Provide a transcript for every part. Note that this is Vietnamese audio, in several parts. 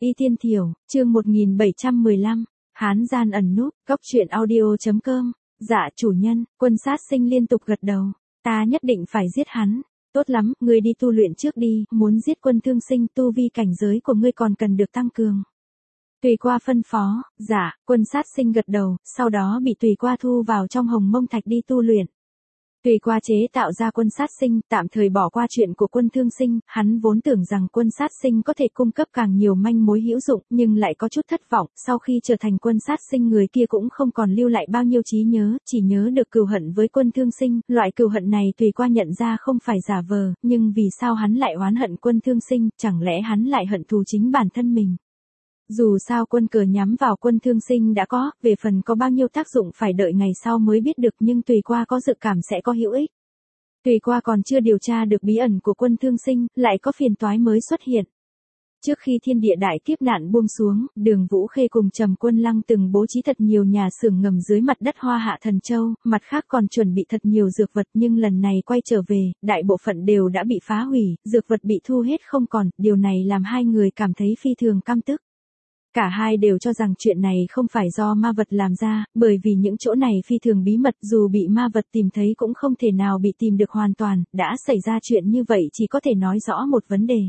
Y Tiên Thiểu, chương 1715, Hán gian ẩn núp, góc truyện audio.com, dạ chủ nhân, quân sát sinh liên tục gật đầu, ta nhất định phải giết hắn, tốt lắm, ngươi đi tu luyện trước đi, muốn giết quân thương sinh tu vi cảnh giới của ngươi còn cần được tăng cường. Tùy qua phân phó, dạ, quân sát sinh gật đầu, sau đó bị tùy qua thu vào trong hồng mông thạch đi tu luyện. Tùy qua chế tạo ra quân sát sinh, tạm thời bỏ qua chuyện của quân thương sinh, hắn vốn tưởng rằng quân sát sinh có thể cung cấp càng nhiều manh mối hữu dụng, nhưng lại có chút thất vọng, sau khi trở thành quân sát sinh người kia cũng không còn lưu lại bao nhiêu trí nhớ, chỉ nhớ được cừu hận với quân thương sinh, loại cừu hận này tùy qua nhận ra không phải giả vờ, nhưng vì sao hắn lại oán hận quân thương sinh, chẳng lẽ hắn lại hận thù chính bản thân mình. Dù sao quân cờ nhắm vào quân thương sinh đã có, về phần có bao nhiêu tác dụng phải đợi ngày sau mới biết được, nhưng tùy qua có dự cảm sẽ có hữu ích. Tùy qua còn chưa điều tra được bí ẩn của quân thương sinh, lại có phiền toái mới xuất hiện. Trước khi thiên địa đại kiếp nạn buông xuống, Đường Vũ Khê cùng Trầm Quân Lăng từng bố trí thật nhiều nhà xưởng ngầm dưới mặt đất Hoa Hạ Thần Châu, mặt khác còn chuẩn bị thật nhiều dược vật, nhưng lần này quay trở về, đại bộ phận đều đã bị phá hủy, dược vật bị thu hết không còn, điều này làm hai người cảm thấy phi thường căm tức. Cả hai đều cho rằng chuyện này không phải do ma vật làm ra, bởi vì những chỗ này phi thường bí mật, dù bị ma vật tìm thấy cũng không thể nào bị tìm được hoàn toàn, đã xảy ra chuyện như vậy chỉ có thể nói rõ một vấn đề.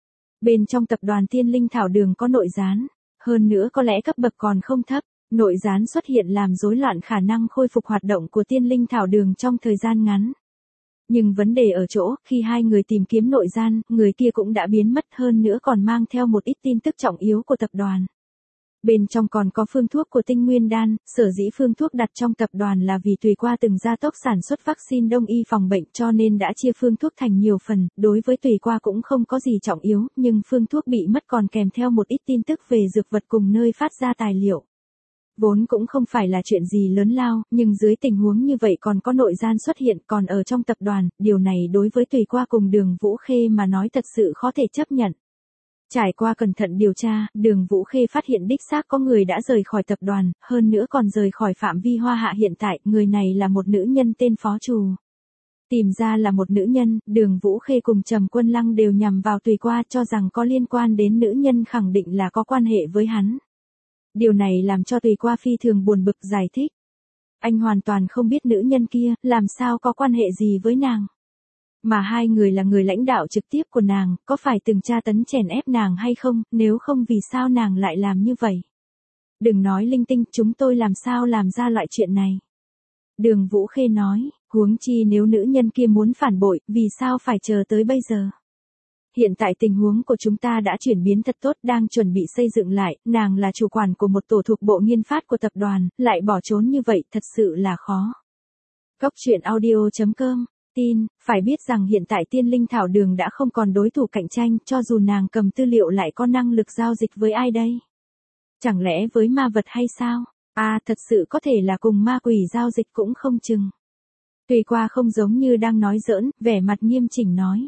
Bên trong tập đoàn Tiên Linh Thảo Đường có nội gián, hơn nữa có lẽ cấp bậc còn không thấp, nội gián xuất hiện làm rối loạn khả năng khôi phục hoạt động của Tiên Linh Thảo Đường trong thời gian ngắn. Nhưng vấn đề ở chỗ, khi hai người tìm kiếm nội gian, người kia cũng đã biến mất, hơn nữa còn mang theo một ít tin tức trọng yếu của tập đoàn. Bên trong còn có phương thuốc của Tinh Nguyên Đan, sở dĩ phương thuốc đặt trong tập đoàn là vì tùy qua từng gia tốc sản xuất vaccine đông y phòng bệnh cho nên đã chia phương thuốc thành nhiều phần, đối với tùy qua cũng không có gì trọng yếu, nhưng phương thuốc bị mất còn kèm theo một ít tin tức về dược vật cùng nơi phát ra tài liệu. Vốn cũng không phải là chuyện gì lớn lao, nhưng dưới tình huống như vậy còn có nội gian xuất hiện còn ở trong tập đoàn, điều này đối với tùy qua cùng Đường Vũ Khê mà nói thật sự khó thể chấp nhận. Trải qua cẩn thận điều tra, Đường Vũ Khê phát hiện đích xác có người đã rời khỏi tập đoàn, hơn nữa còn rời khỏi phạm vi Hoa Hạ hiện tại, người này là một nữ nhân tên Phó Trù. Tìm ra là một nữ nhân, Đường Vũ Khê cùng Trầm Quân Lăng đều nhằm vào tùy qua cho rằng có liên quan đến nữ nhân khẳng định là có quan hệ với hắn. Điều này làm cho tùy qua phi thường buồn bực giải thích. Anh hoàn toàn không biết nữ nhân kia, làm sao có quan hệ gì với nàng. Mà hai người là người lãnh đạo trực tiếp của nàng, có phải từng tra tấn chèn ép nàng hay không, nếu không vì sao nàng lại làm như vậy. Đừng nói linh tinh, chúng tôi làm sao làm ra loại chuyện này. Đường Vũ Khê nói, huống chi nếu nữ nhân kia muốn phản bội, vì sao phải chờ tới bây giờ. Hiện tại tình huống của chúng ta đã chuyển biến thật tốt, đang chuẩn bị xây dựng lại, nàng là chủ quản của một tổ thuộc bộ nghiên phát của tập đoàn, lại bỏ trốn như vậy, thật sự là khó. Góc truyện audio.com, tin, phải biết rằng hiện tại Tiên Linh Thảo Đường đã không còn đối thủ cạnh tranh, cho dù nàng cầm tư liệu lại có năng lực giao dịch với ai đây? Chẳng lẽ với ma vật hay sao? À, thật sự có thể là cùng ma quỷ giao dịch cũng không chừng. Tùy qua không giống như đang nói giỡn, vẻ mặt nghiêm chỉnh nói.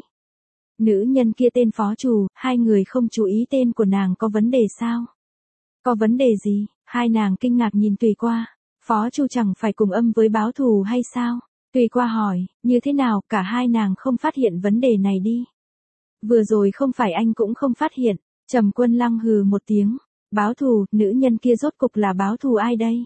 Nữ nhân kia tên Phó Trù, hai người không chú ý tên của nàng có vấn đề sao? Có vấn đề gì? Hai nàng kinh ngạc nhìn tùy qua. Phó Trù chẳng phải cùng âm với báo thù hay sao? Tùy qua hỏi, như thế nào, cả hai nàng không phát hiện vấn đề này đi. Vừa rồi không phải anh cũng không phát hiện. Trầm Quân Lăng hừ một tiếng. Báo thù, nữ nhân kia rốt cục là báo thù ai đây?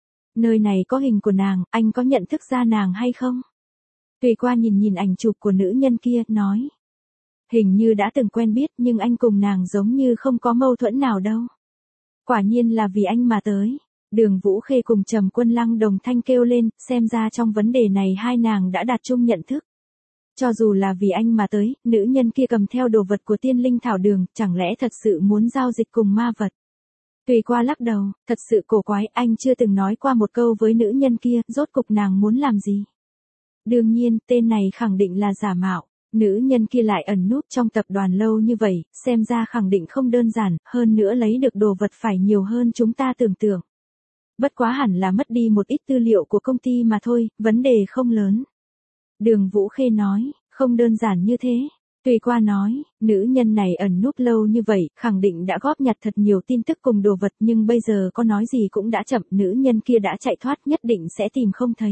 Nơi này có hình của nàng, anh có nhận thức ra nàng hay không? Tùy qua nhìn ảnh chụp của nữ nhân kia, nói. Hình như đã từng quen biết nhưng anh cùng nàng giống như không có mâu thuẫn nào đâu. Quả nhiên là vì anh mà tới. Đường Vũ Khê cùng Trầm Quân Lăng đồng thanh kêu lên, xem ra trong vấn đề này hai nàng đã đạt chung nhận thức. Cho dù là vì anh mà tới, nữ nhân kia cầm theo đồ vật của Tiên Linh Thảo Đường, chẳng lẽ thật sự muốn giao dịch cùng ma vật. Tùy qua lắc đầu, thật sự cổ quái, anh chưa từng nói qua một câu với nữ nhân kia, rốt cục nàng muốn làm gì. Đương nhiên, tên này khẳng định là giả mạo. Nữ nhân kia lại ẩn núp trong tập đoàn lâu như vậy, xem ra khẳng định không đơn giản, hơn nữa lấy được đồ vật phải nhiều hơn chúng ta tưởng tượng. Bất quá hẳn là mất đi một ít tư liệu của công ty mà thôi, vấn đề không lớn. Đường Vũ Khê nói, không đơn giản như thế. Tùy qua nói, nữ nhân này ẩn núp lâu như vậy, khẳng định đã góp nhặt thật nhiều tin tức cùng đồ vật nhưng bây giờ có nói gì cũng đã chậm, nữ nhân kia đã chạy thoát nhất định sẽ tìm không thấy.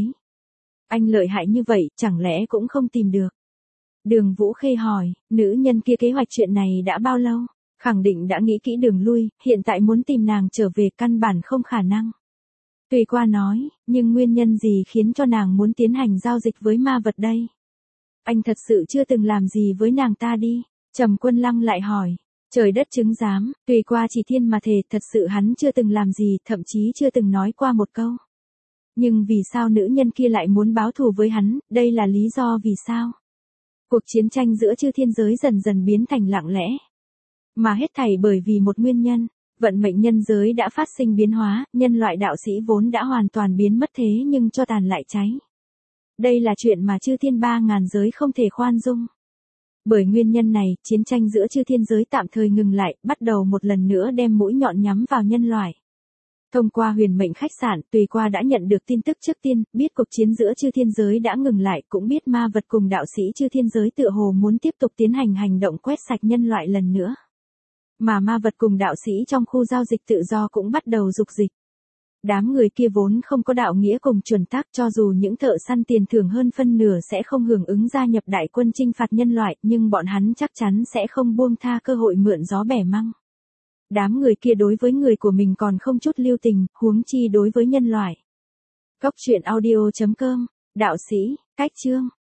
Anh lợi hại như vậy, chẳng lẽ cũng không tìm được. Đường Vũ Khê hỏi, nữ nhân kia kế hoạch chuyện này đã bao lâu? Khẳng định đã nghĩ kỹ đường lui, hiện tại muốn tìm nàng trở về căn bản không khả năng. Tùy Qua nói, nhưng nguyên nhân gì khiến cho nàng muốn tiến hành giao dịch với ma vật đây? Anh thật sự chưa từng làm gì với nàng ta đi? Trầm Quân Lăng lại hỏi. Trời đất chứng giám, Tùy Qua chỉ thiên mà thề, thật sự hắn chưa từng làm gì, thậm chí chưa từng nói qua một câu. Nhưng vì sao nữ nhân kia lại muốn báo thù với hắn, đây là lý do vì sao? Cuộc chiến tranh giữa chư thiên giới dần dần biến thành lặng lẽ. Mà hết thảy bởi vì một nguyên nhân, vận mệnh nhân giới đã phát sinh biến hóa, nhân loại đạo sĩ vốn đã hoàn toàn biến mất thế nhưng cho tàn lại cháy. Đây là chuyện mà chư thiên 3.000 giới không thể khoan dung. Bởi nguyên nhân này, chiến tranh giữa chư thiên giới tạm thời ngừng lại, bắt đầu một lần nữa đem mũi nhọn nhắm vào nhân loại. Thông qua huyền mệnh khách sạn, Tùy Qua đã nhận được tin tức trước tiên, biết cuộc chiến giữa chư thiên giới đã ngừng lại, cũng biết ma vật cùng đạo sĩ chư thiên giới tựa hồ muốn tiếp tục tiến hành hành động quét sạch nhân loại lần nữa. Mà ma vật cùng đạo sĩ trong khu giao dịch tự do cũng bắt đầu dục dịch. Đám người kia vốn không có đạo nghĩa cùng chuẩn tắc, cho dù những thợ săn tiền thưởng hơn phân nửa sẽ không hưởng ứng gia nhập đại quân chinh phạt nhân loại, nhưng bọn hắn chắc chắn sẽ không buông tha cơ hội mượn gió bẻ măng. Đám người kia đối với người của mình còn không chút lưu tình, huống chi đối với nhân loại. Cốc truyện audio.com, đạo sĩ, cách chương.